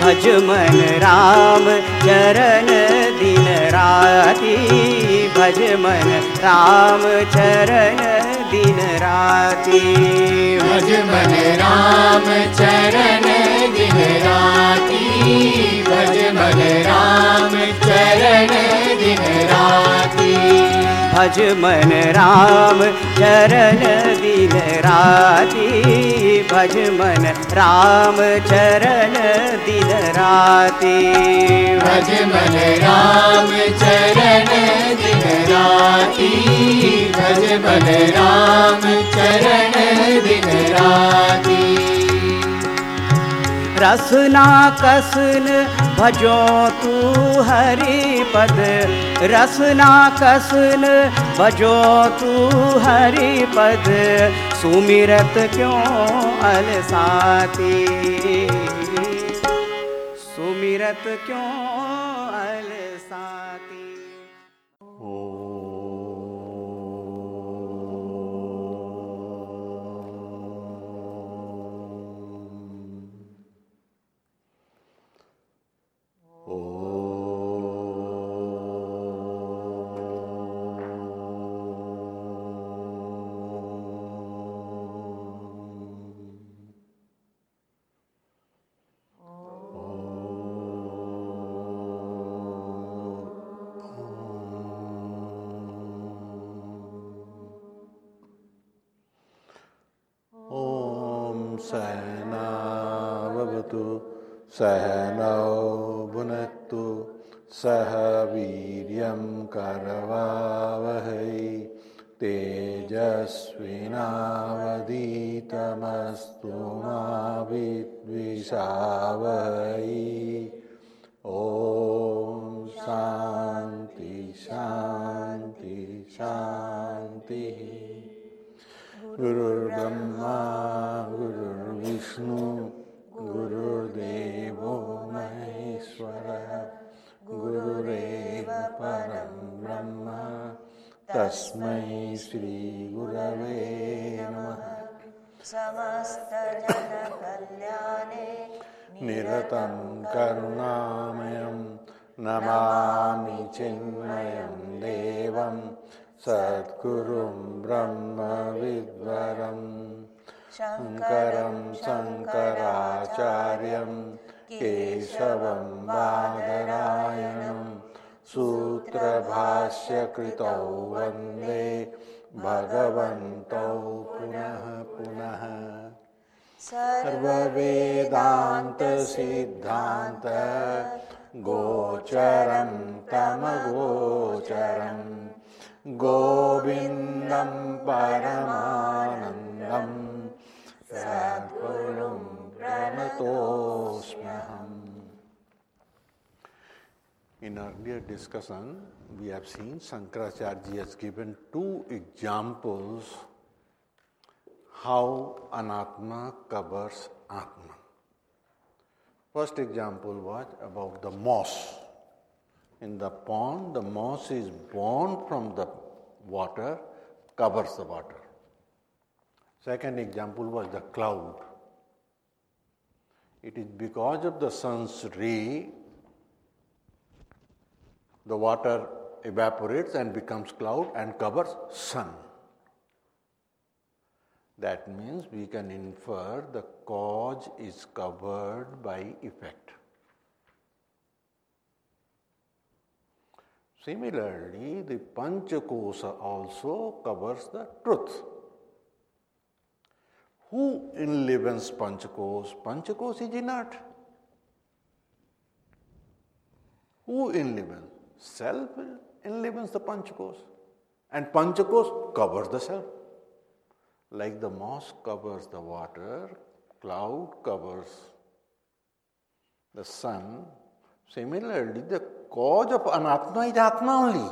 भज मन राम चरण दिन राति, भज मन राम चरण दिन राति, भज मन राम चरण दिन राति, भज मन राम चरण दिन राति, भज मन राम चरण दिन राति, भज मन राम चरण दिन राति, भज मन राम चरण दिन राति, भज मन राम चरण दिन राति। रसना कसन भजो तू हरि पद, रसना कसन भजो तू हरि पद, सुमिरत क्यों अलसाती, सुमिरत क्यों अलसाती। सहनावतु सहनौ भुनक्तु सह वीर्यं करवावहै तेजस्विनावधीतमस्तु मा विद्विषावहै। ओम शांति शांति शांति। गुरुर्ब्रह्मा गुरुर्विष्णु गुरुर्देवो महेश्वरः, गुरुरेव परं ब्रह्म तस्मै श्री गुरवे नमः। समस्तजनकल्याणे निरतं करुणामयं नमामि चिन्मयं देवं सद्गुरुं ब्रह्मविद्वरं शङ्करं शङ्कराचार्यं केशवं बादरायणं सूत्रभाष्यकृतौ वन्दे भगवन्तौ पुनः पुनः। सर्ववेदान्तसिद्धान्त गोचरं तमगोचरं गोविन्दं परमानन्दं सद्गुरुं प्रणतोऽस्म्यहम्। In earlier discussion, we have seen Shankaracharya has given two examples how Anatma covers Atman. First example was about the moss. In the pond, the moss is born from the water, covers the water. Second example was the cloud. It is because of the sun's ray, the water evaporates and becomes cloud and covers sun. That means we can infer the cause is covered by effect. Similarly, the Panchakosa also covers the truth. Who enlivens Panchakos? Panchakos is inert. Who enlivens? Self enlivens the Panchakos. And Panchakos covers the self. Like the moss covers the water, cloud covers the sun. Similarly, the cause of Anatma is Atma only.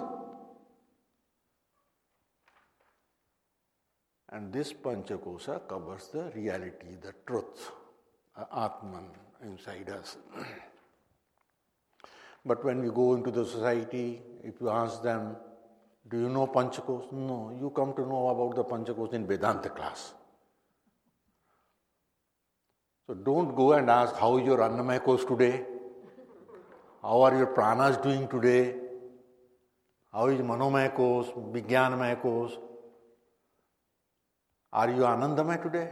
And this Panchakosa covers the reality, the truth, Atman inside us. But when we go into the society, if you ask them, do you know Panchakos? No, you come to know about the Panchakos in Vedanta class. So don't go and ask, how is your Annamaya Kosh today? How are your pranas doing today? How is Manomaya Kosh, Vijnanamaya Kosh? Are you Anandamaya today?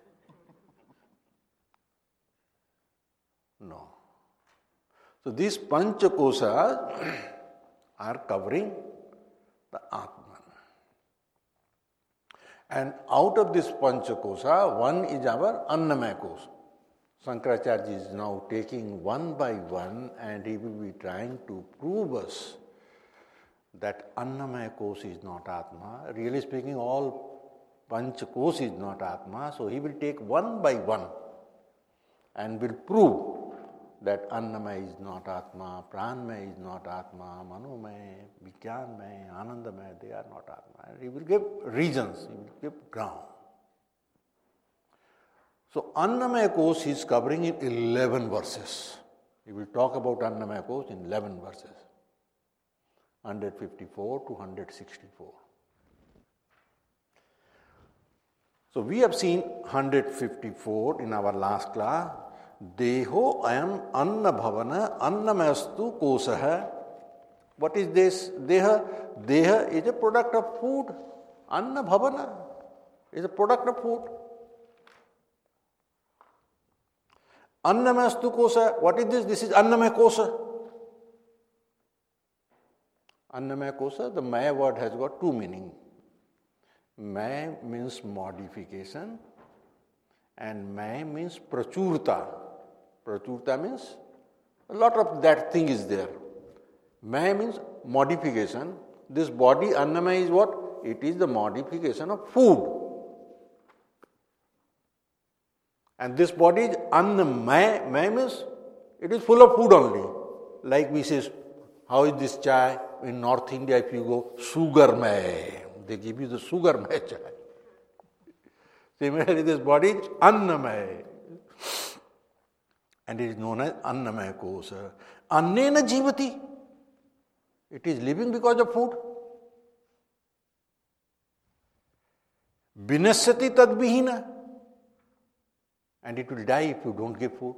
No. So these Pancha Kosas are covering the Atman. And out of this Pancha Kosa, one is our Annamaya Kosa. Shankaracharya is now taking one by one and he will be trying to prove us that Annamaya Kosa is not Atma. Really speaking, all Pancha Kosa is not Atma. So he will take one by one and will prove that Annamaya is not Atma, Pranmaya is not Atma, Manomaya, Vijnanamaya, Anandamaya, they are not Atma. And he will give reasons, he will give ground. So Annamaya Kosh is covering in 11 verses. He will talk about Annamaya Kosh in 11 verses. 154 to 164. So we have seen 154 in our last class. Deho ayam anna bhavana annamayastu kosaha. What is this? Deha. Deha is a product of food. Anna bhavana is a product of food. Annamayastu kosa. What is this? This is Annamaya Kosa. Annamaya Kosa, the Maya word has got two meanings. Maya means modification and Maya means prachurta. Prachurta means a lot of that thing is there. Maya means modification. This body, Annamaya, is what? It is the modification of food. And this body is Annamaya. Maya means it is full of food only. Like we say, how is this chai? In North India, if you go, sugar-maya. They give you the sugar-maya chai. Similarly, this body is Annamaya. And it is known as Annamaya Kosa. Annena jivati. It is living because of food. Vinasyati tadvihina. And it will die if you don't give food.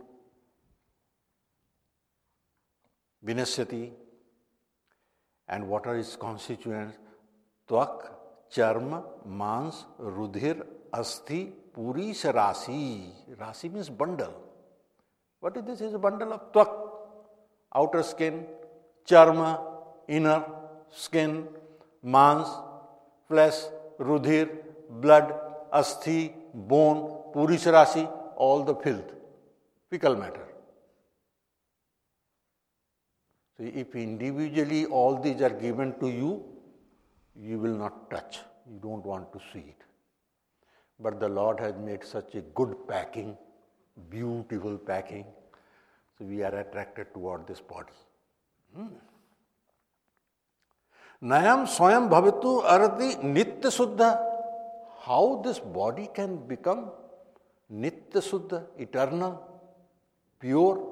Vinasyati. And what are its constituents? Tvak, charma, mans, rudhir, asthi, puri, rasi. Rasi means bundle. What is this? It is a bundle of tvak, outer skin, charma, inner skin, mans, flesh, rudhir, blood, asthi, bone, puri, rasi, all the filth, fecal matter. So if individually all these are given to you, you will not touch. You don't want to see it. But the Lord has made such a good packing, beautiful packing. So we are attracted toward this body. Nayam swayam bhavitu arati nitya suddha. How this body can become nitya suddha, eternal, pure?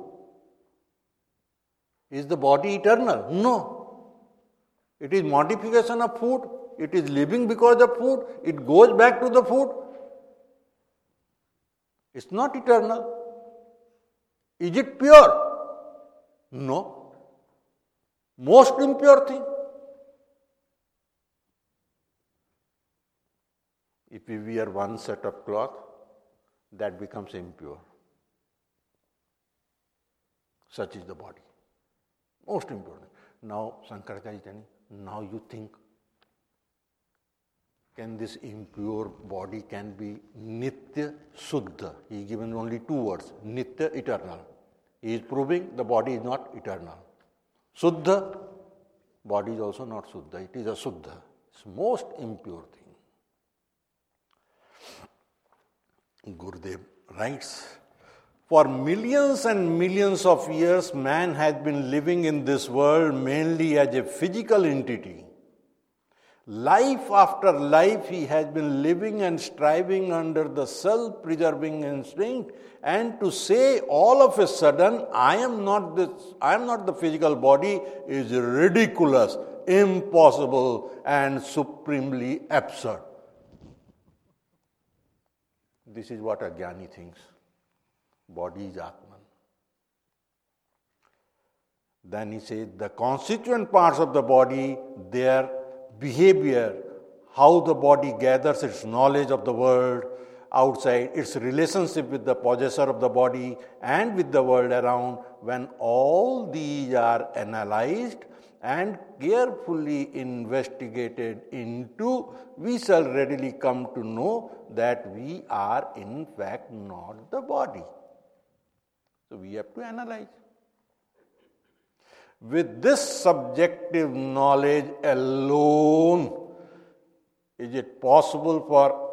Is the body eternal? No. It is modification of food. It is living because of food. It goes back to the food. It's not eternal. Is it pure? No. Most impure thing. If we wear one set of cloth, that becomes impure. Such is the body. Most important. Now, Shankaracharya is telling, now you think, can this impure body can be Nitya Suddha? He is given only two words, Nitya, eternal. He is proving the body is not eternal. Suddha, body is also not Suddha, it is a Suddha. It's most impure thing. Gurudev writes, for millions and millions of years, man has been living in this world mainly as a physical entity. Life after life, he has been living and striving under the self-preserving instinct, and to say all of a sudden, I am not the physical body, is ridiculous, impossible, and supremely absurd. This is what a jnani thinks. Body is Atman. Then he says the constituent parts of the body, their behavior, how the body gathers its knowledge of the world outside, its relationship with the possessor of the body and with the world around, when all these are analyzed and carefully investigated into, we shall readily come to know that we are in fact not the body. So we have to analyze. With this subjective knowledge alone, is it possible for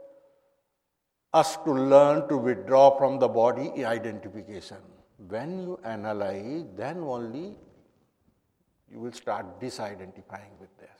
us to learn to withdraw from the body identification? When you analyze, then only you will start disidentifying with this.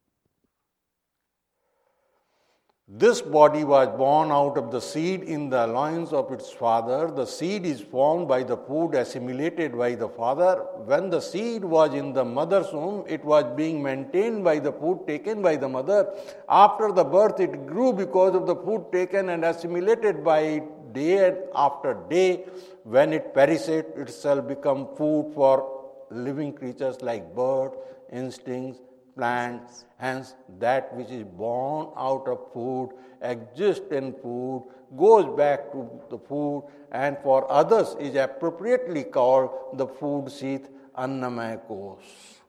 This body was born out of the seed in the loins of its father. The seed is formed by the food assimilated by the father. When the seed was in the mother's womb, it was being maintained by the food taken by the mother. After the birth, it grew because of the food taken and assimilated by it day after day. When it perishes, it shall become food for living creatures like birds, instincts, plants. Hence, that which is born out of food, exists in food, goes back to the food, and for others is appropriately called the food sheath, Annamaya Kosh.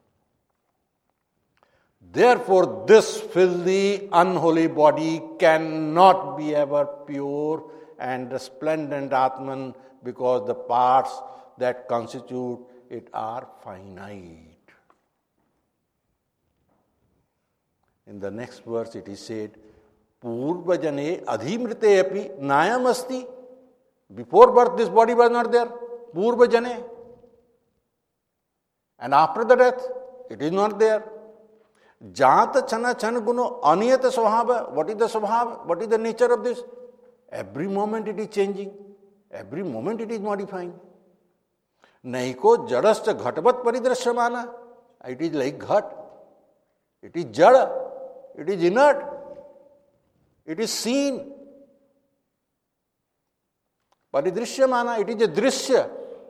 Therefore, this filthy, unholy body cannot be ever pure and resplendent Atman, because the parts that constitute it are finite. In the next verse it is said, Purva jane adhimrite api nayam asti. Before birth this body was not there. Purva jane. And after the death, it is not there. Jata chana chan guno aniyata svabha. What is the svabha? What is the nature of this? Every moment it is changing. Every moment it is modifying. Naiko jadascha ghatvat paridrashyamana. It is like ghat. It is jada. It is inert. It is seen. Paridrishyamana, it is a drishya.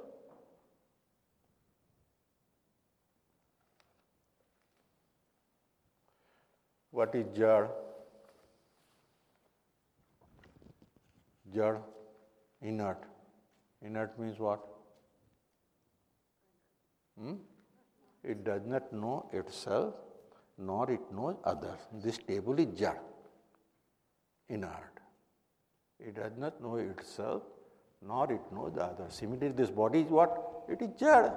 What is jad? Jad, inert. Inert means what? It does not know itself, nor it knows others. This table is jad, inert. It does not know itself, nor it knows others. Similarly, this body is what? It is jad.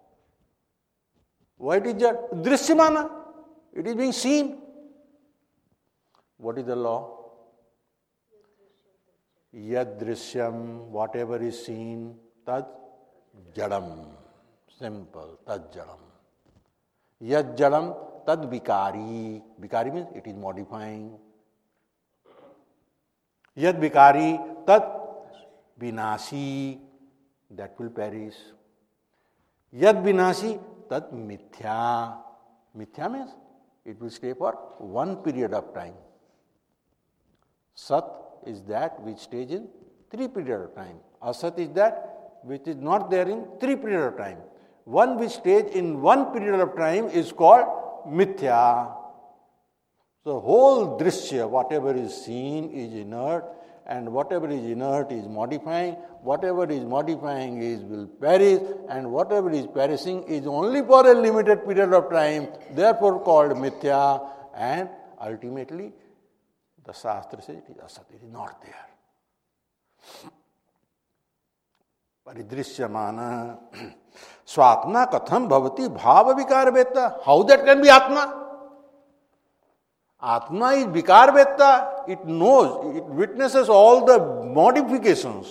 Why it is jad? Drishyamana. It is being seen. What is the law? Yad drishyam, whatever is seen, tad jadam. Simple, tad jadam. Yad jadam, tad vikari. Vikari means it is modifying. Yad vikari, tad vinasi, that will perish. Yad vinasi, tad mithya. Mithya means it will stay for one period of time. Sat is that which stays in 3 periods of time. Asat is that which is not there in 3 periods of time. One which stays in 1 period of time is called mithya. So whole drishya, whatever is seen is inert, and whatever is inert is modifying, whatever is modifying is will perish, and whatever is perishing is only for a limited period of time, therefore called mithya, and ultimately the Shastra says it is asat, it is not there. Paridrishyamana swatma katham bhavati bhava vikar veta. How that can be Atma? Atma is vikar veta. It knows, it witnesses all the modifications.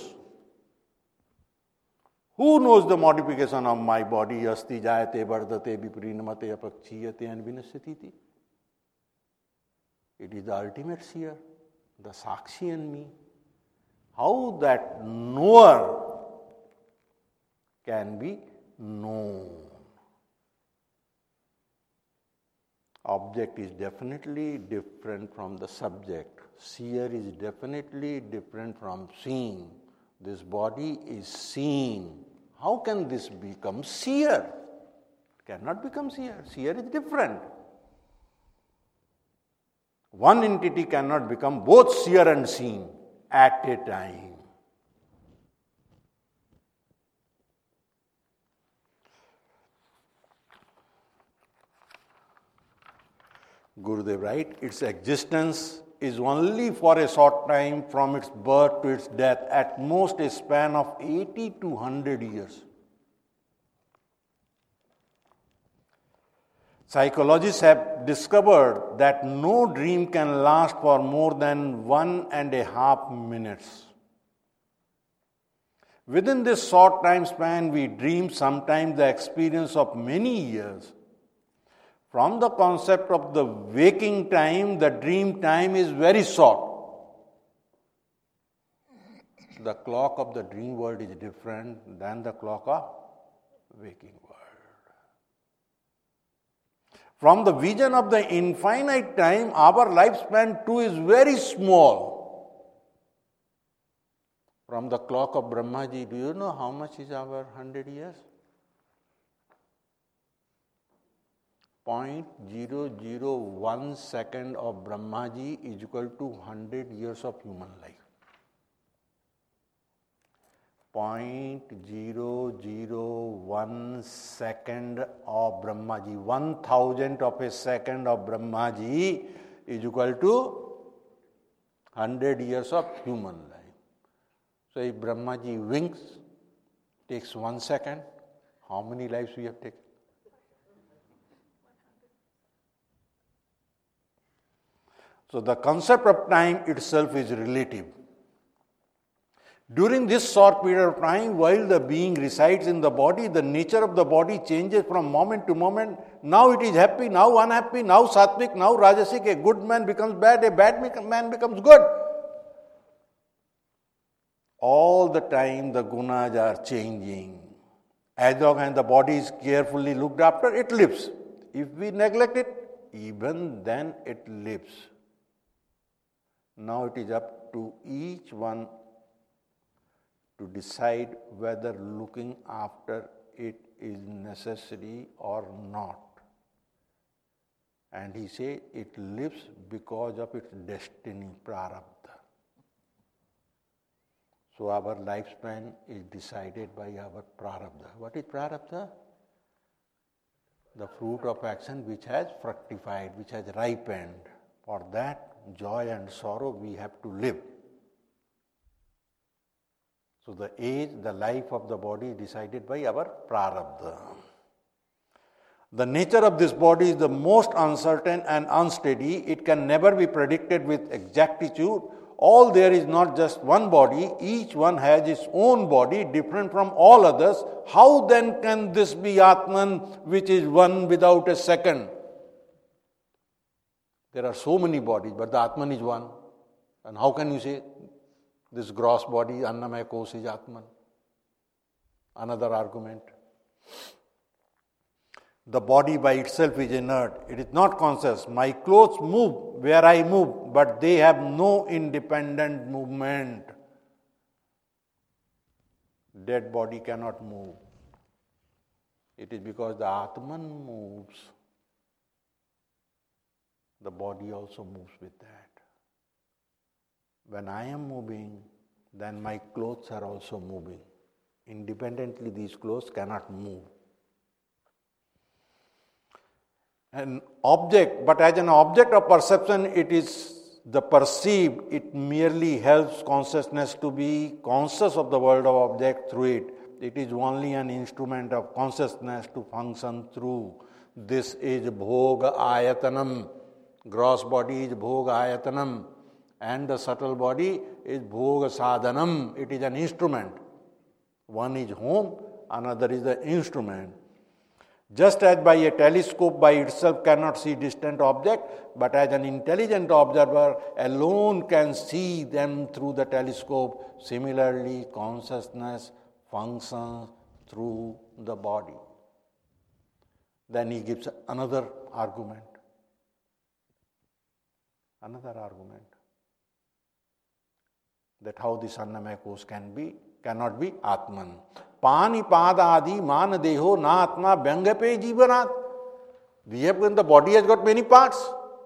Who knows the modification of my body? Asti jayate vardate viprinamate apakshiyate and vinasatiti. It is the ultimate seer, the Sakshi in me. How that knower can be known. Object is definitely different from the subject. Seer is definitely different from seeing. This body is seen. How can this become seer? It cannot become seer. Seer is different. One entity cannot become both seer and seen at a time. Gurudev writes, its existence is only for a short time from its birth to its death, at most a span of 80 to 100 years. Psychologists have discovered that no dream can last for more than 1.5 minutes. Within this short time span, we dream sometimes the experience of many years. From the concept of the waking time, the dream time is very short. The clock of the dream world is different than the clock of waking world. From the vision of the infinite time, our lifespan too is very small. From the clock of Brahmaji, do you know how much is our 100 years? 0.001 second of Brahmaji is equal to 100 years of human life. 0.001 second of Brahmaji, 1,000th of a second of Brahmaji is equal to 100 years of human life. So if Brahmaji winks, takes 1 second, how many lives we have taken? So the concept of time itself is relative. During this short period of time, while the being resides in the body, the nature of the body changes from moment to moment. Now it is happy, now unhappy, now sattvic, now rajasic. A good man becomes bad, a bad man becomes good. All the time the gunas are changing. As long as the body is carefully looked after, it lives. If we neglect it, even then it lives. Now it is up to each one to decide whether looking after it is necessary or not. And he says it lives because of its destiny, prarabdha. So our lifespan is decided by our prarabdha. What is prarabdha? The fruit of action which has fructified, which has ripened. For that joy and sorrow we have to live. So the age, the life of the body is decided by our prarabdha. The nature of this body is the most uncertain and unsteady. It can never be predicted with exactitude. All there is not just one body. Each one has its own body, different from all others. How then can this be Atman, which is one without a second? There are so many bodies, but the Atman is one. And how can you say this gross body, Annamaya Kosh, is Atman? Another argument. The body by itself is inert. It is not conscious. My clothes move where I move, but they have no independent movement. Dead body cannot move. It is because the Atman moves. The body also moves with that. When I am moving, then my clothes are also moving. Independently, these clothes cannot move. An object, but as an object of perception, it is the perceived. It merely helps consciousness to be conscious of the world of object through it. It is only an instrument of consciousness to function through. This is bhoga ayatanam. Gross body is bhoga ayatanam. And the subtle body is bhoga sadhanam. It is an instrument. One is home, another is the instrument. Just as by a telescope by itself cannot see distant object, but as an intelligent observer alone can see them through the telescope, similarly consciousness functions through the body. Then he gives another argument. That how this Annamaya Kosh can be cannot be Atman. Panipad adi man deho na atma vyangape jivanat. We have, when the body has got many parts.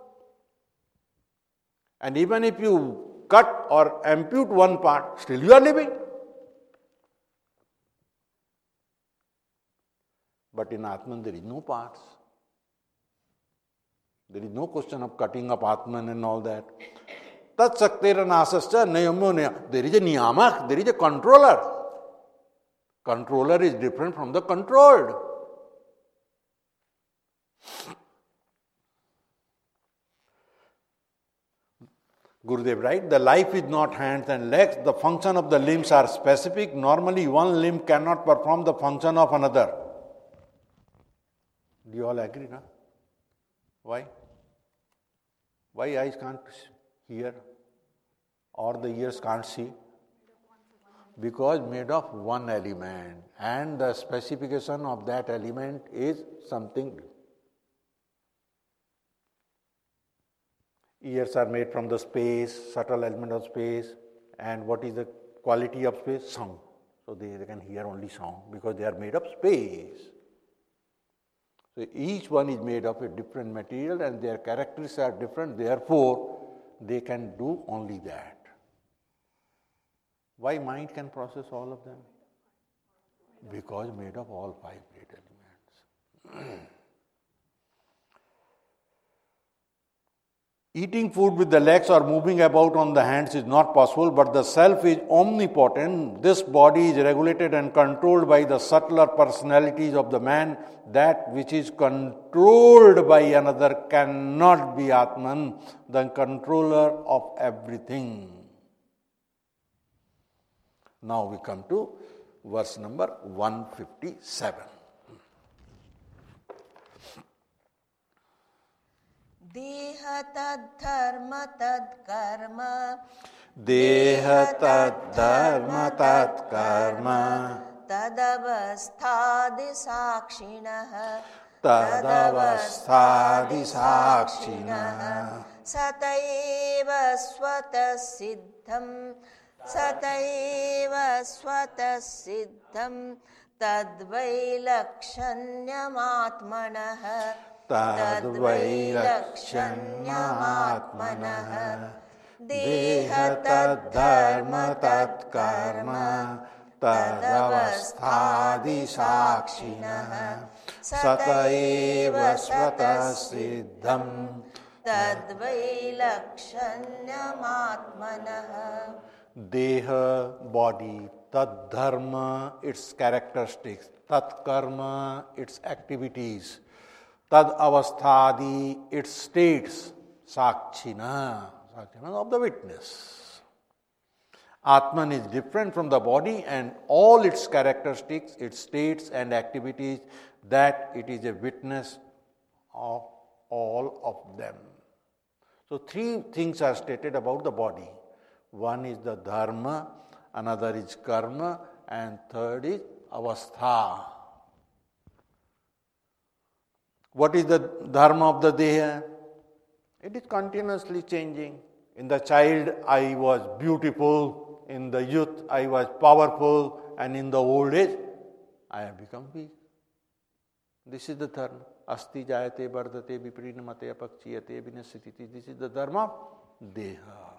And even if you cut or ampute one part, still you are living. But in Atman there is no parts. There is no question of cutting up Atman and all that. Tat saktera nasascha nayamyo. There is a niyamak, there is a controller. Controller is different from the controlled. Gurudev writes, the life is not hands and legs. The function of the limbs are specific. Normally, one limb cannot perform the function of another. Do you all agree, no? Why? Why eyes can't hear or the ears can't see? Because made of one element, and the specification of that element is something. Ears are made from the space, subtle element of space, and what is the quality of space? Sound. So they can hear only sound because they are made of space. So each one is made of a different material and their characteristics are different, therefore they can do only that. Why mind can process all of them? Because made of all five great elements. Eating food with the legs or moving about on the hands is not possible, but the self is omnipotent. This body is regulated and controlled by the subtler personalities of the man. That which is controlled by another cannot be Atman, the controller of everything. Now we come to verse number 157. Deha tad dharma tad karma. Deha tad dharma tad karma. Tadavasthadi sakshinah. Tadavasthadi sakshinah. Sataiva swata siddham. Sataiva swata siddham. Tadvai lakshanyamaatmanah. Tadvai lakshanyamaatmanah. Deha tad dharma tad karma. Tadavasthadi sakshinah. Sataeva svata siddham. Tadvai lakshanyamaatmanah. Deha, body, tad dharma, its characteristics, tat karma, its activities, tad avasthadi, its states, sakshina, of the witness. Atman is different from the body and all its characteristics, its states and activities, that it is a witness of all of them. So three things are stated about the body. One is the dharma, another is karma, and third is avastha. What is the dharma of the deha? It is continuously changing. In the child, I was beautiful. In the youth, I was powerful. And in the old age, I have become weak. This is the dharma. Asti jayate vardate viprinamate apakchiyate vinasititi. This is the dharma of deha.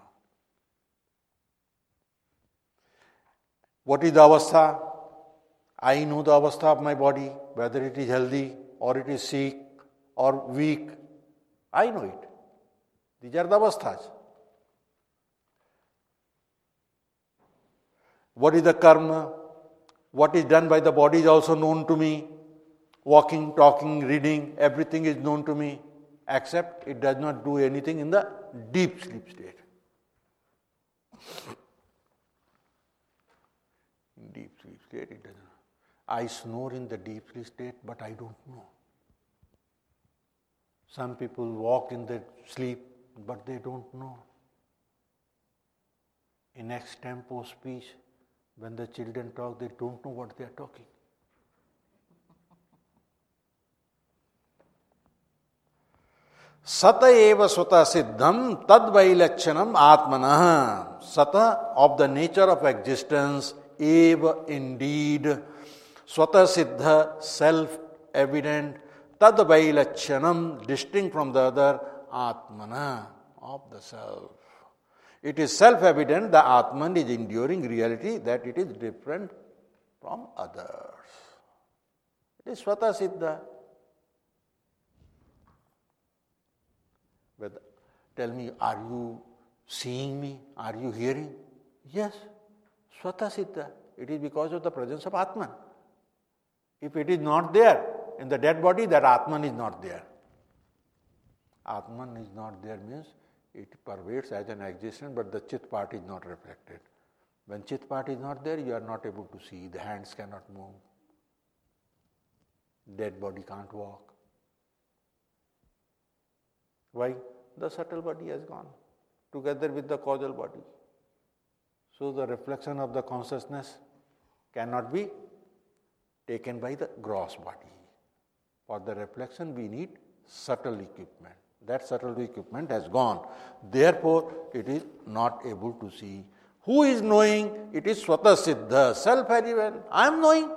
What is the avastha? I know the avastha of my body, whether it is healthy or it is sick or weak. I know it. These are the avasthas. What is the karma? What is done by the body is also known to me. Walking, talking, reading, everything is known to me, except it does not do anything in the deep sleep state. In deep sleep state, it doesn't. I snore in the deep sleep state, but I don't know. Some people walk in the sleep, but they don't know. In extempo speech, when the children talk, they don't know what they are talking. Sata eva swata siddham tad vailakshyanam atmanah. Sata, of the nature of existence, eva indeed, swata siddha, self-evident, tad vailachanam, distinct from the other, atmana, of the self. It is self-evident the Atman is enduring reality, that it is different from others. It is swata siddha. But tell me, are you seeing me? Are you hearing? Yes, swata siddha. It is because of the presence of Atman. If it is not there in the dead body, that Atman is not there. Atman is not there means it pervades as an existence, but the chit part is not reflected. When chit part is not there, you are not able to see. The hands cannot move. Dead body can't walk. Why? The subtle body has gone together with the causal body. So the reflection of the consciousness cannot be taken by the gross body. For the reflection, we need subtle equipment. That subtle equipment has gone. Therefore, it is not able to see. Who is knowing? It is swata siddha, self very well. I am knowing.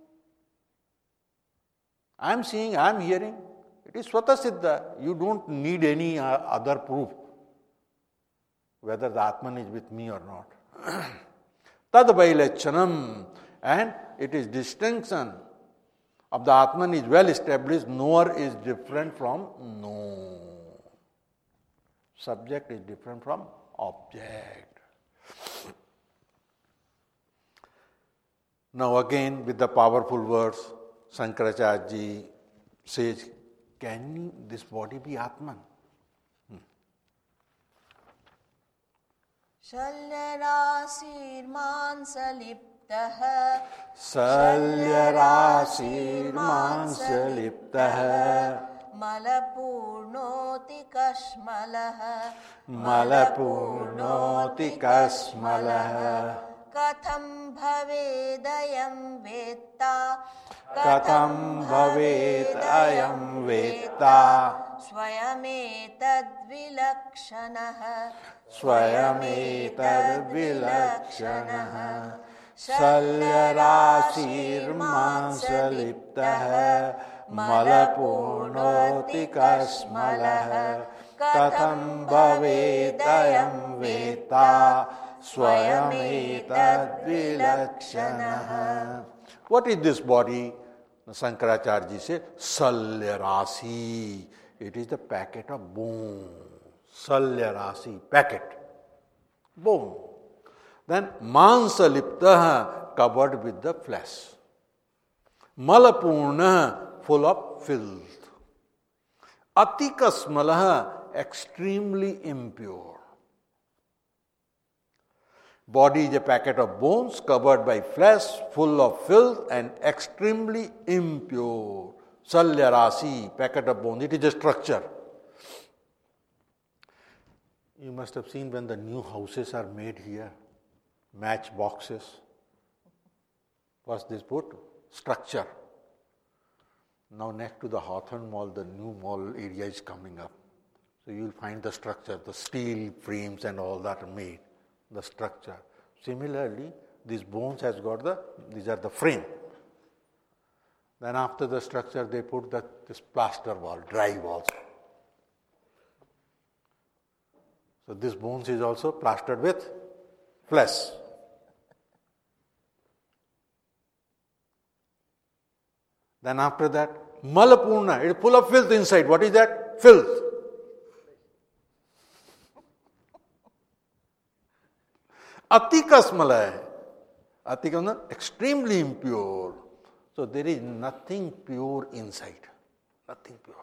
I am seeing, I am hearing. It is swata siddha. You don't need any other proof whether the Atman is with me or not. Tad vailachanam, and it is distinction of the Atman is well established, knower is different from known. Subject is different from object. Now again with the powerful words, Shankaracharya ji says, can this body be Atman? शल्यराशिर्मांसलिप्तः शल्यराशिर्मांसलिप्तः मलपूर्णोतिकश्मलः मलपूर्णोतिकश्मलः कथं भवेदयं वेत्ता कथं भवेदयं वेत्ता स्वयमेतद्विलक्षणः स्वयमेतद्विलक्षणः शल्यराशिर्मांसलिप्तः मलपूर्णोतिकश्मलः कथं भवेदयं वेत्ता स्वयमेतद्विलक्षणः. What is this body? Shankaracharya ji says, Salya Rasi. It is the packet of bone. Salya Rasi, packet. Bone. Then Mansa Liptaha, covered with the flesh. Malapurna, full of filth. Atikasmalaha, extremely impure. Body is a packet of bones covered by flesh, full of filth and extremely impure. Salya Rasi, packet of bones. It is a structure. You must have seen when the new houses are made here, match boxes. What's this put? Structure. Now next to the Hawthorne Mall, the new mall area is coming up. So you will find the structure, the steel frames and all that are made. The structure. Similarly, these bones has got these are the frame. Then after the structure, they put this plaster wall, dry walls. So this bones is also plastered with flesh. Then after that, Malapurna, it is full of filth inside. What is that? Filth. Atikasmala hai. Atika, extremely impure. So there is nothing pure inside. Nothing pure.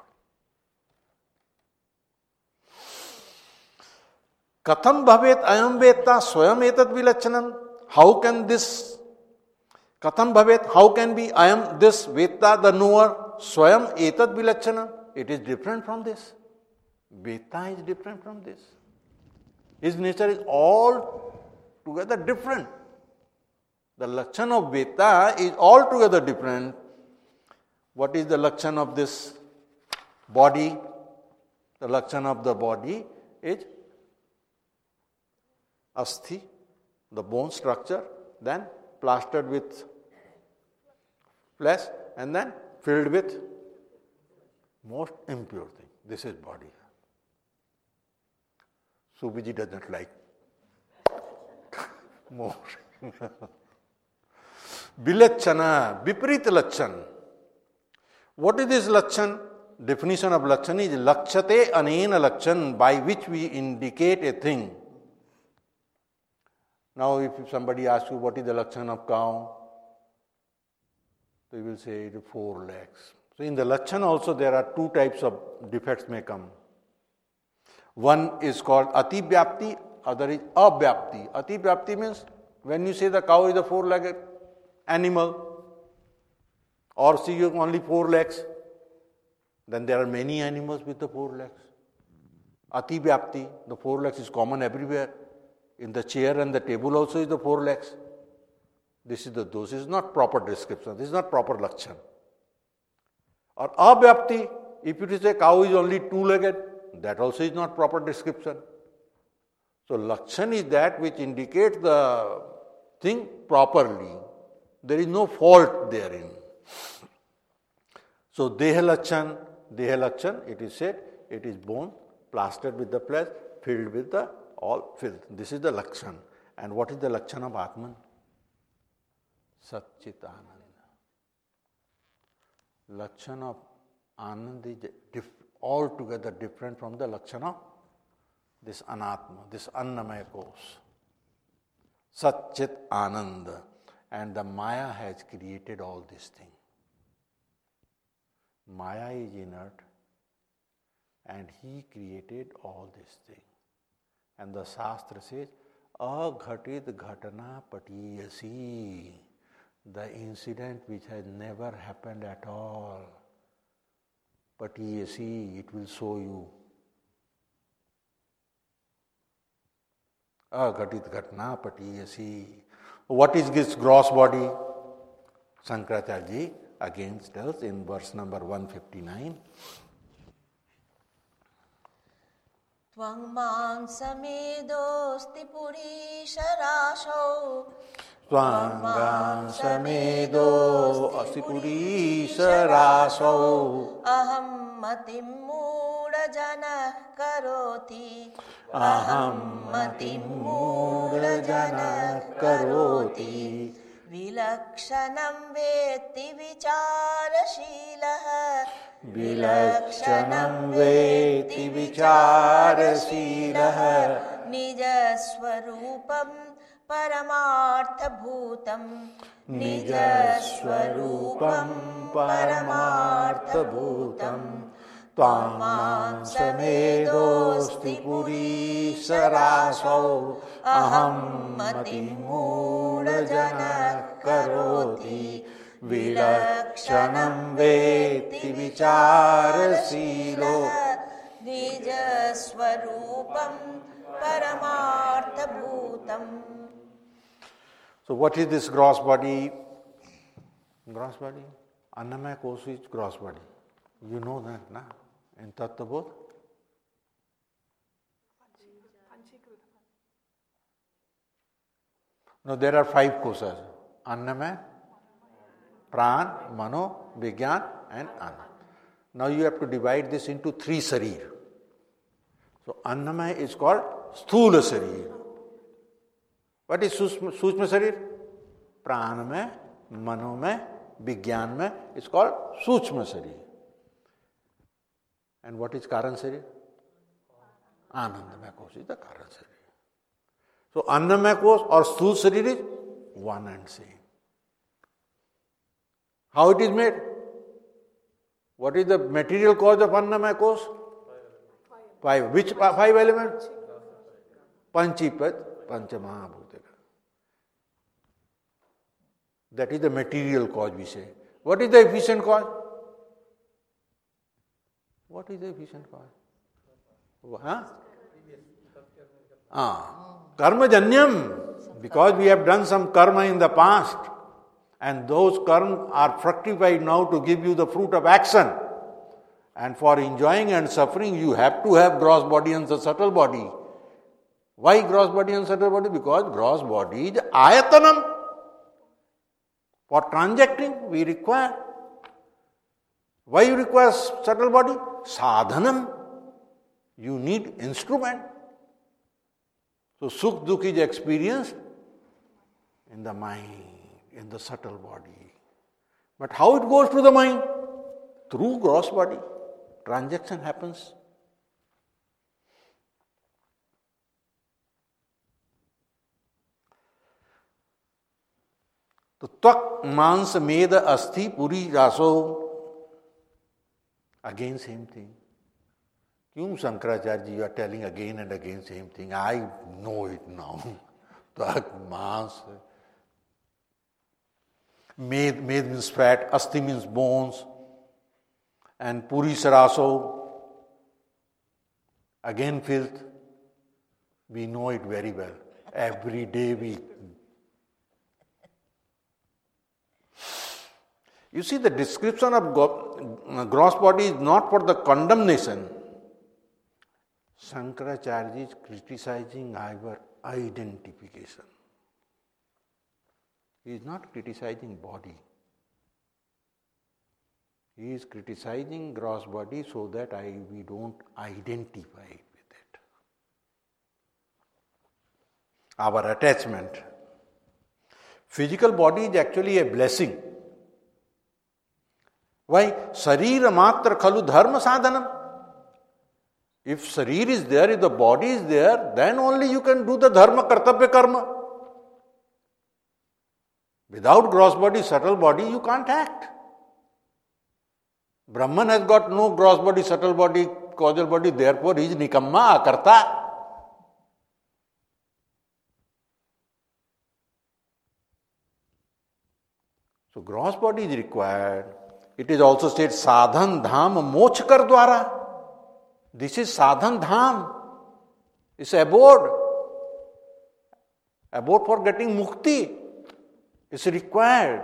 Katham bhavet ayam veta swayam etad vilachanam. How can this? Katham bhavet, how can be ayam this veta, the knower, swayam etad vilachanam? It is different from this. Veta is different from this. His nature is all together different. The lakshan of Veta is altogether different. What is the lakshan of this body? The lakshan of the body is asthi, the bone structure, then plastered with flesh, and then filled with most impure thing. This is body. Subiji doesn't like more. Vilachana, Viparita Lachan. What is this Lachan? Definition of Lachan is Lakshate Anena Lachan, by which we indicate a thing. Now, if somebody asks you what is the Lachan of cow, so you will say it is 4 legs. So, in the Lachan also there are 2 types of defects may come. One is called Ati Vyapti, other is Avyapti. Ati Vyapti means when you say the cow is a 4-legged animal, or see you only 4 legs, then there are many animals with the 4 legs. Ati Vyapti, the 4 legs is common everywhere. In the chair and the table also is the 4 legs. This is not proper description. This is not proper Lachan. Or Avyapti, if it is a cow is only 2-legged, that also is not proper description. So Lachan is that which indicates the thing properly. There is no fault therein. So Deha Lachan, it is said, it is bone, plastered with the flesh, filled with the all filth. This is the Lachan. And what is the Lachan of Atman? Satchitananda. Lachan of Anand is altogether different from the Lachan of this Anatma, this Annamaya Kos. Satchit Ananda. And the Maya has created all these things. Maya is inert, and he created all these things. And the Shastra says, Aghatit Ghatana Patiyasi, the incident which has never happened at all. Patiyasi, it will show you. Aghatit Ghatana Patiyasi. What is this gross body? Shankaracharya ji again tells in verse number 159. Tvang mang samedosti purisharasho Tvang samedo asipurisharasho aham matim mudajana karoti aham matim mudajana karoti vilakshanam veti vicharashilah Vilakshanam veti vicharasilah nijaswarupam paramartha bhutam Nijaswarupam paramartha bhutam Tvamam samedosti purisharasau aham matimudajana karoti Vilakshanam veti vicharasilo nijaswarupam paramartha bhutam. So what is this gross body? Gross body? Annamaya Kosha is gross body. You know that, na? In Tattva Bodh? No, there are 5 kosas. Annamaya, Pran, Mano, Vigyan and Anna. Now you have to divide this into 3 sarir. So Annamaya is called Sthula Sarir. What is Sushma Sarir? Pran mein, Mano mein, Vigyan mein is called Sushma Sarir. And what is Karan Sarir? Anandamaya Kosha is the Karan Sarir. So Annamaya Kosha or Sthula Sarir is one and same. How it is made? What is the material cause of Annamaya Kosha? 5. Which 5 elements? Panchipat, Panchamahabhuta. That is the material cause we say. What is the efficient cause? What is the efficient cause? Karma janyam. Because we have done some karma in the past. And those karma are fructified now to give you the fruit of action. And for enjoying and suffering, you have to have gross body and the subtle body. Why gross body and subtle body? Because gross body is ayatanam. For transacting, we require. Why you require subtle body? Sadhanam. You need instrument. So Sukh Dukh is experienced in the mind, in the subtle body. But how it goes to the mind? Through gross body. Transaction happens. तो त्वक मांस मेद अस्थि Puri Raso. Again same thing. क्यों Shankaracharya ji are telling again and again same thing? I know it now. त्वक मांस. Med means fat, asti means bones, and puri saraso, again filth. We know it very well. Every day we. You see, the description of gross body is not for the condemnation. Shankaracharya is criticizing our identification. He is not criticizing body. He is criticizing gross body so that we don't identify with it. Our attachment. Physical body is actually a blessing. Why? Sarira matra khalu dharma sadhanam. If sarir is there, if the body is there, then only you can do the dharma kartavya karma. Without gross body, subtle body, you can't act. Brahman has got no gross body, subtle body, causal body, therefore he is nikamma, akarta. So gross body is required. It is also said sadhan dham mochkar dwara. This is sadhan dham. It's abode. Abode for getting mukti. It's required.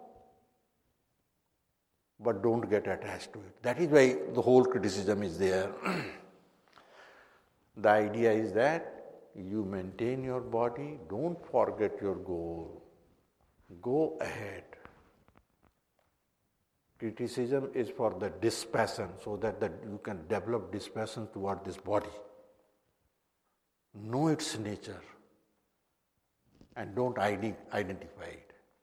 But don't get attached to it. That is why the whole criticism is there. The idea is that you maintain your body, don't forget your goal. Go ahead. Criticism is for the dispassion, so that you can develop dispassion toward this body. Know its nature and don't identify it.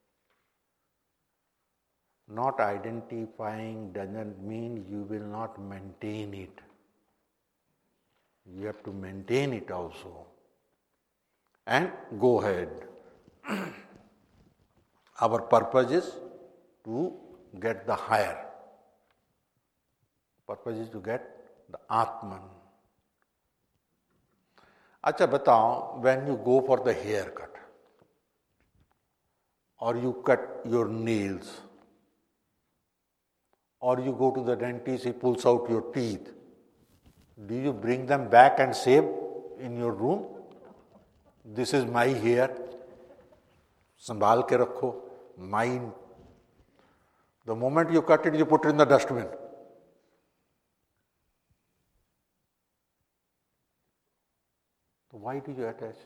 Not identifying doesn't mean you will not maintain it. You have to maintain it also. And go ahead. Our purpose is to get the higher. Purpose is to get the Atman. Acha batao, when you go for the haircut, or you cut your nails, or you go to the dentist, he pulls out your teeth, do you bring them back and save in your room? This is my hair. Sambhal ke rakho. Mine. The moment you cut it, you put it in the dustbin. So why do you attach?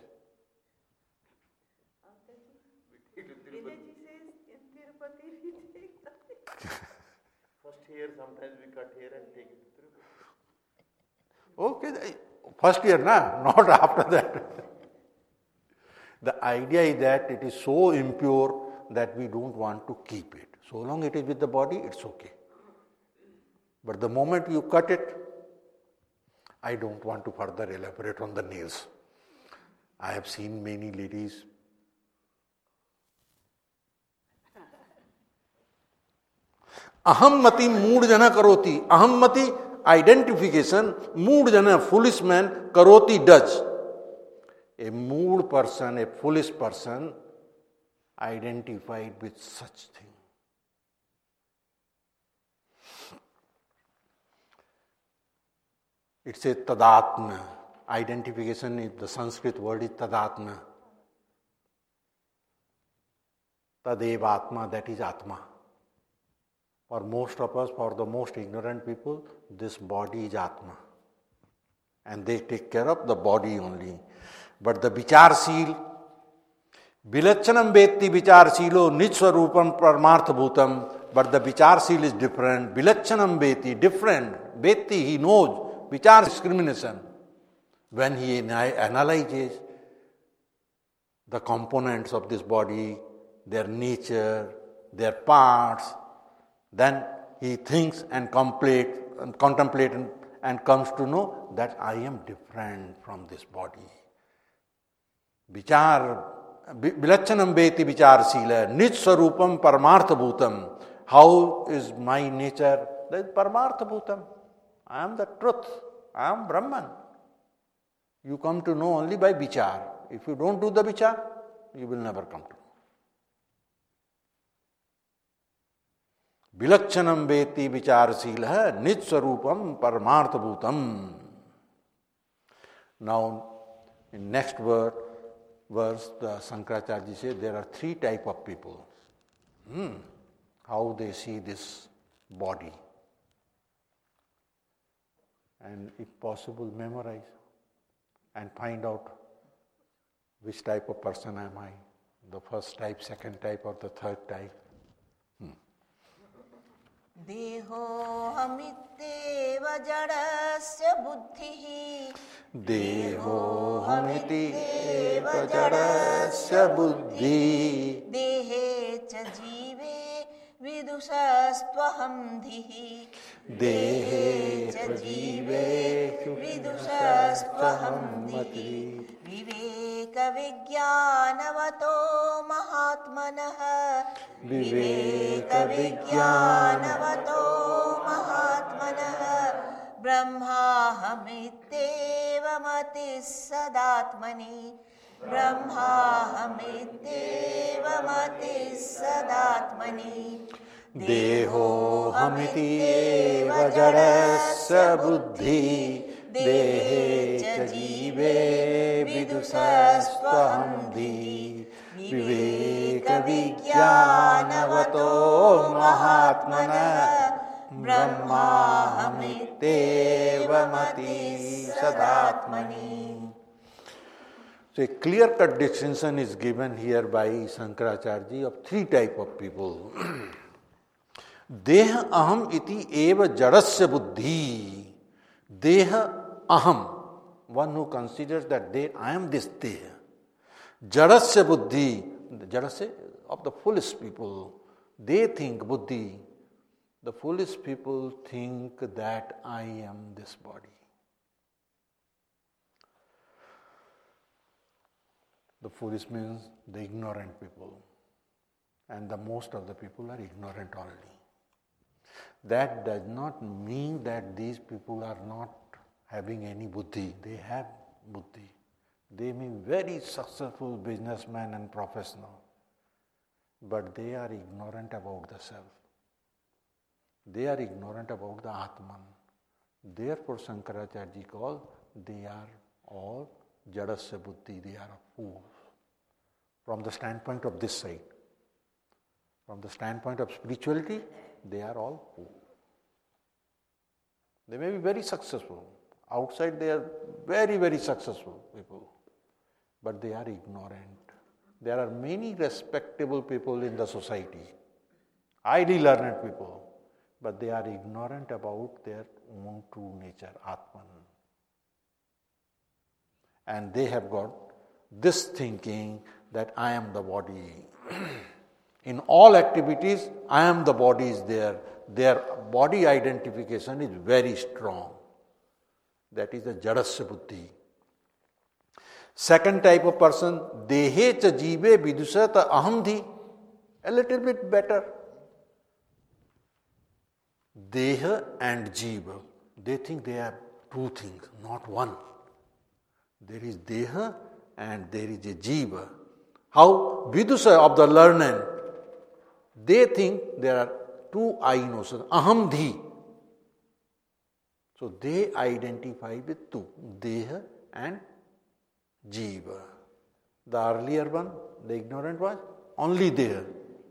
First here, sometimes we cut here and take it through. Okay, first year, not after that. The idea is that it is so impure that we don't want to keep it. So long it is with the body, it's okay. But the moment you cut it, I don't want to further elaborate on the nails. I have seen many ladies. Ahammati mood jana karoti. Ahammati identification, mood jana foolish man karoti does. A mood person, a foolish person identified with such thing. It's a tadatma. Identification is the Sanskrit word is tadatma. Tadeva atma, that is atma. For most of us, for the most ignorant people, this body is atma. And they take care of the body only. But the vicharsheel, Vilachanam vetti vicharshilo nitswarupam paramarthabhutam. But the vicharshil is different. Vilachanam vetti, different. Vetti, he knows. Vichar discrimination. When he analyzes the components of this body, their nature, their parts, then he thinks and contemplates and comes to know that I am different from this body. Vilachanam veti vicharshila nitswarupam paramarthabhutam. How is my nature? That is paramarthabhutam. I am the truth. I am Brahman. You come to know only by vichar. If you don't do the vichar, you will never come to know. Vilachanam veti vicharshila nitswarupam paramarthabhutam. Now, in next verse, the Shankaracharya says there are 3 types of people. How they see this body. And if possible, memorize and find out which type of person am I. The first type, second type, or the third type. Deho hamityeva jadasya buddhihi. Deho hamityeva jadasya buddhi. Dehe cha jive vidusastvaham dhihi. Dehe cha jive vidusastvaham dhihi. Viveka vijnanavato mahatmanah. Viveka vijnanavato mahatmanah. Brahmahamityeva mati sadatmani. Brahmahamityeva mati sadatmani. Deho hamityeva jadasya buddhi. Dehe cha jive vidusastvaham dhi. Viveka vijnanavato mahatmanah. Brahmahamityeva mati sadatmani. So a clear-cut distinction is given here by Shankaracharya of 3 types of people. Deha aham iti eva jadasya buddhi. Deha aham, one who considers that I am this deha. Jadasya buddhi, the jadasya of the foolish people. They think buddhi. The foolish people think that I am this body. The foolish means the ignorant people. And the most of the people are ignorant only. That does not mean that these people are not having any buddhi. They have buddhi. They may be very successful businessmen and professional, but they are ignorant about the self. They are ignorant about the Atman. Therefore, Shankaracharya calls they are all jadasya buddhi, they are fools. From the standpoint of this side, from the standpoint of spirituality, they are all fools. They may be very successful. Outside they are very, very successful people. But they are ignorant. There are many respectable people in the society, highly learned people, but they are ignorant about their own true nature, Atman. And they have got this thinking that I am the body. In all activities, I am the body is there. Their body identification is very strong. That is the jadasya buddhi. Second type of person, dehe cha jive vidusata ahamdhi, a little bit better. Deha and jiva, they think they are 2 things, not one. There is deha and there is a jiva. How vidusa of the learned, they think there are 2 I notions, ahamdhi. So they identify with 2, deha and jiva. The earlier one, the ignorant one, only deha.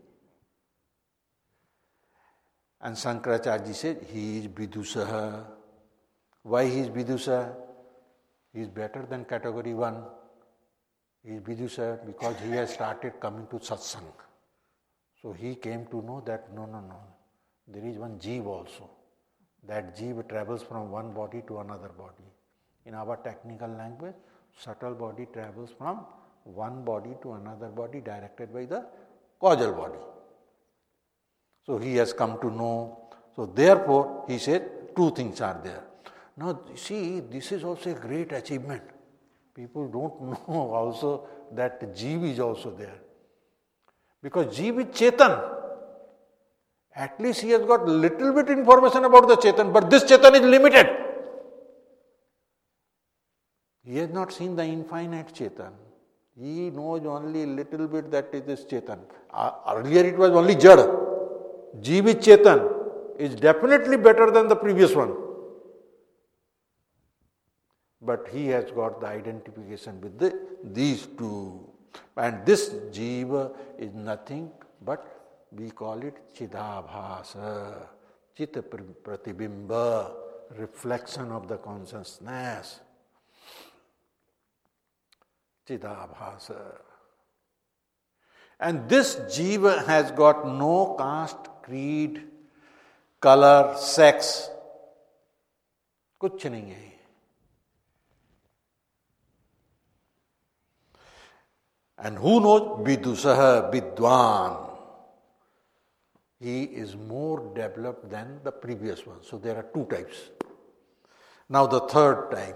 And Shankaracharya said, he is vidusaha. Why he is vidusa? He is better than category 1. He is Vidusa because he has started coming to satsang. So he came to know that no, there is one jeev also. That jeev travels from one body to another body. In our technical language, subtle body travels from one body to another body directed by the causal body. So he has come to know. So therefore, he said, two things are there. Now see, this is also a great achievement. People don't know also that jeev is also there. Because jeev is Chetan. At least he has got little bit information about the Chetan, but this Chetan is limited. He has not seen the infinite Chetan. He knows only little bit that it is Chetan. Earlier it was only Jada. Jeev is Chetan is definitely better than the previous one. But he has got the identification with these two. And this Jiva is nothing but we call it Chidabhasa, Chita Pratibimba, reflection of the consciousness. Chidabhasa. And this Jiva has got no caste, creed, color, sex. कुछ नहीं है. And who knows? Vidusaha, Vidwan. He is more developed than the previous one. So there are two types. Now the third type.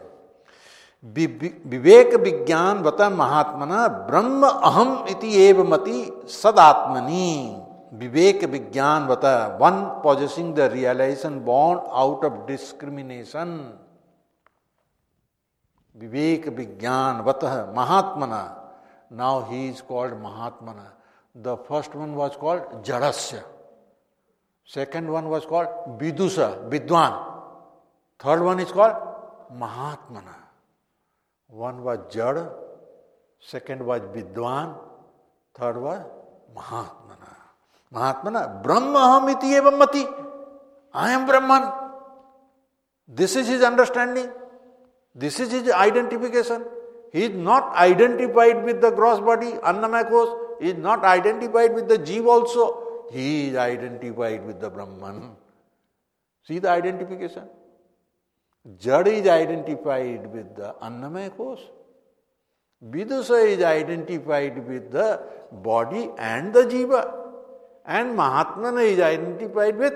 Vivek Vigyan Vata Mahatmana Brahma Aham iti eva mati sadatmani. Vivek Vigyan Vata, one possessing the realization born out of discrimination. Vivek Vigyan Vata Mahatmana. Now he is called Mahatmana. The first one was called Jadasya. Second one was called Vidusa, Vidwan. Third one is called Mahatmana. One was Jada, second was Vidwan, third was Mahatmana. Mahatmana, Brahmaham iti evam mati. I am Brahman. This is his understanding. This is his identification. He is not identified with the gross body, Annamaya Kosh. He is not identified with the Jeev also. He is identified with the Brahman. See the identification? Jad is identified with the Annamaya Kosh. Vidusa is identified with the body and the Jiva. And Mahatmana is identified with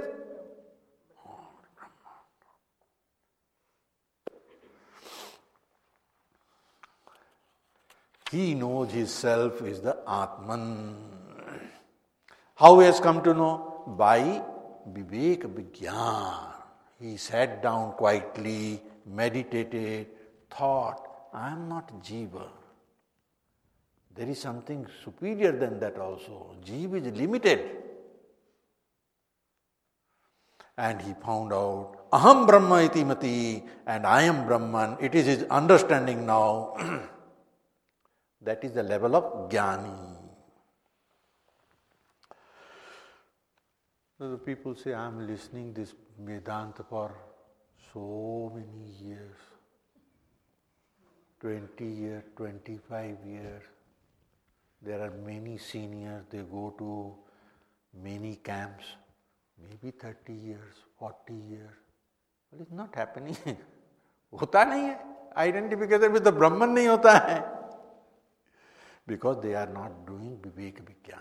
he knows his self is the Atman. How he has come to know? By Vivek Vigyan. He sat down quietly, meditated, thought, I am not Jiva. There is something superior than that also. Jiva is limited. And he found out, Aham Brahma iti mati, and I am Brahman. It is his understanding now. That is the level of Jnani. So the people say, I am listening this Vedanta for so many years. 20 years, 25 years. There are many seniors, they go to many camps, maybe 30 years, 40 years. But it's not happening. होता नहीं है. Identification with the Brahman नहीं होता है. Because they are not doing Vivek Vigyan.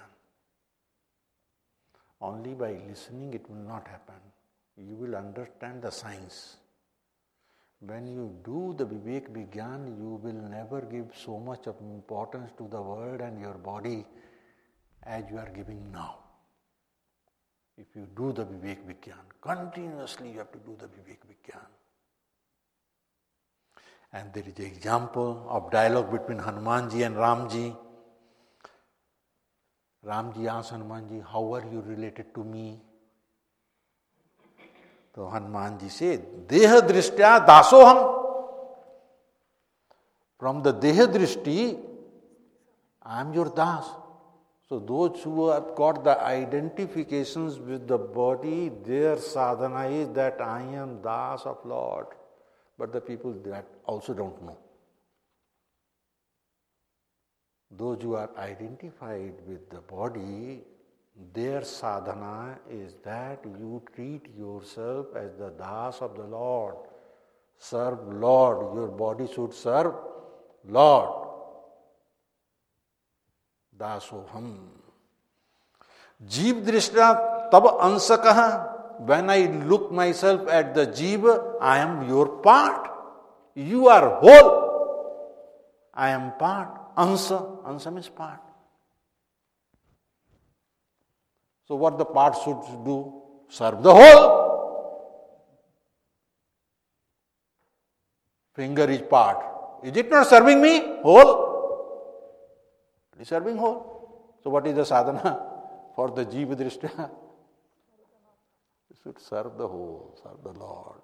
Only by listening it will not happen. You will understand the science. When you do the Vivek Vigyan, you will never give so much of importance to the world and your body as you are giving now. If you do the Vivek Vigyan, continuously you have to do the Vivek Vigyan. And there is an example of dialogue between Hanumanji and Ramji. Ramji asked Hanumanji, how are you related to me? So Hanumanji said, Deha Drishtya Dasoham. From the Deha Drishti, I am your Das. So those who have got the identifications with the body, their sadhana is that I am Das of Lord. But the people that also don't know. those who are identified with the body, their sadhana is that you treat yourself as the das of the Lord. Serve Lord. Your body should serve Lord. Dasoham. Jeev drishta tab ansakah. When I look myself at the jeev, I am your part. You are whole. I am part. Ansa. Ansa means part. So what the part should do? Serve the whole. Finger is part. Is it not serving me? Whole. It is serving whole. So what is the sadhana for the jiva drishta? You should serve the whole, serve the Lord.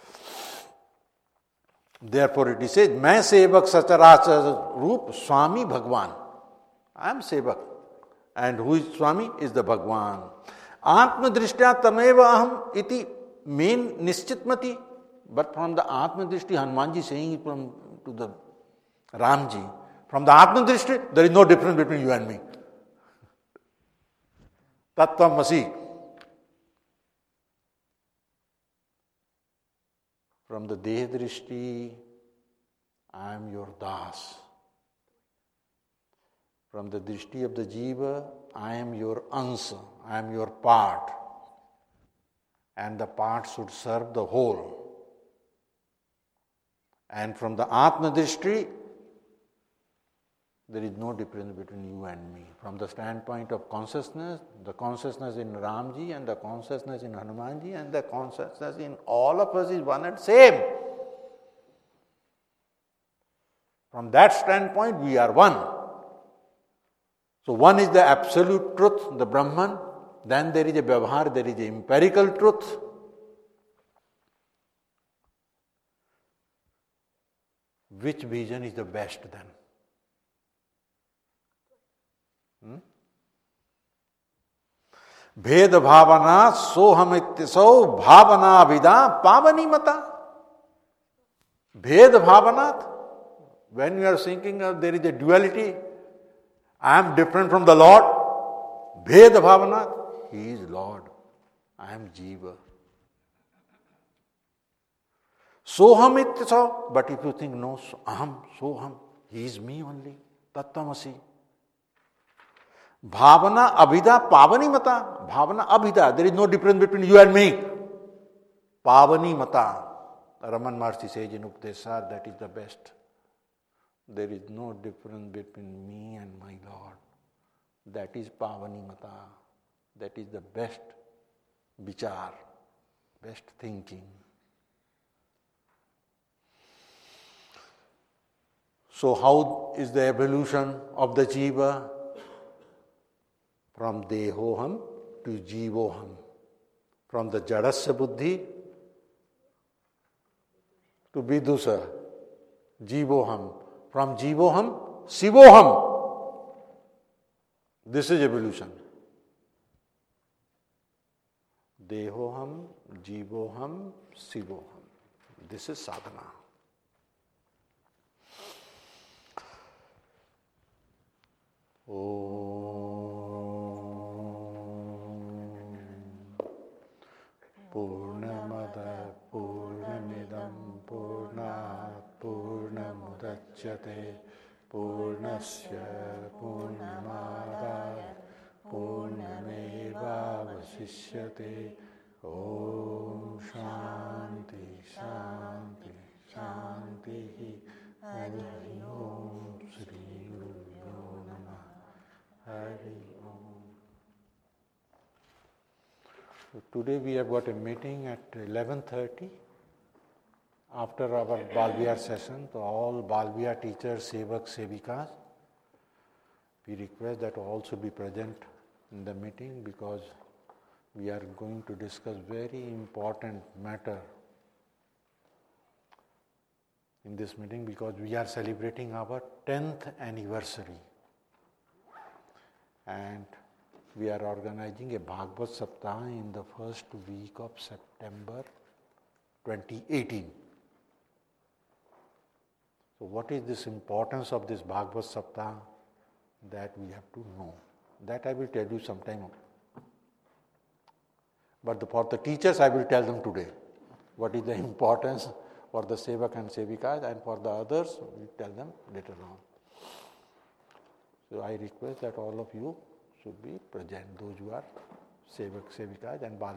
Therefore it is said, मैं सेवक सचराचर रूप स्वामी भगवान. I am sevak. And who is Swami? Is the Bhagwan. Atma Drishtya Tameva Aham iti main Nischitmati. But from the Atma Drishti, Hanumanji saying it to the Ramji. From the Atma Drishti, there is no difference between you and me. Tattvamasi. From the Deha Drishti, I am your Das. From the drishti of the jiva, I am your ansa, I am your part. And the part should serve the whole. And from the Atma drishti, there is no difference between you and me. From the standpoint of consciousness, the consciousness in Ramji and the consciousness in Hanumanji and the consciousness in all of us is one and same. From that standpoint, we are one. So one is the absolute truth, the Brahman. Then there is a Vyavahar, there is a empirical truth. Which vision is the best then? Bhed bhavana sohamityaso bhavana vida pavani mata. Bhed bhavanat. When you are thinking of there is a duality, I am different from the Lord. Bhed bhavanat. He is Lord. I am jiva. Soham ityaso. But if you think no, aham, soham, he is me only. Tattvamasi. Bhavana abhida pavani mata. Bhavana abhida. There is no difference between you and me. Pavani mata. Raman Maharshi says in Upadesha, that is the best. There is no difference between me and my Lord. That is Pavani Mata. That is the best vichar, best thinking. So how is the evolution of the jiva? From dehoham to jivoham. From the jadasya buddhi to vidusa, jivoham. From jivoham, sivoham. This is evolution. Dehoham, jivoham, sivoham. This is sadhana. Purnamada Purnamidam Purnat Purnamudachyate Purnasya Purnamadaya Purnameva Vasishyate. Om Shanti Shanti Shanti. Hari Om Shri Guru Namah. Hari Om. So today we have got a meeting at 11:30 after our Balvihar session. So all Balvihar teachers, sevak, sevikas, we request that all should be present in the meeting because we are going to discuss very important matter in this meeting because we are celebrating our 10th anniversary. And we are organizing a Bhagavad Saptah in the first week of September 2018. So what is this importance of this Bhagavad Saptah? that we have to know. That I will tell you sometime. But for the teachers, I will tell them today what is the importance for the Sevak and Sevikas, and for the others, we tell them later on. So I request that all of you should be present, those who are Sevak, Sevikas and Bal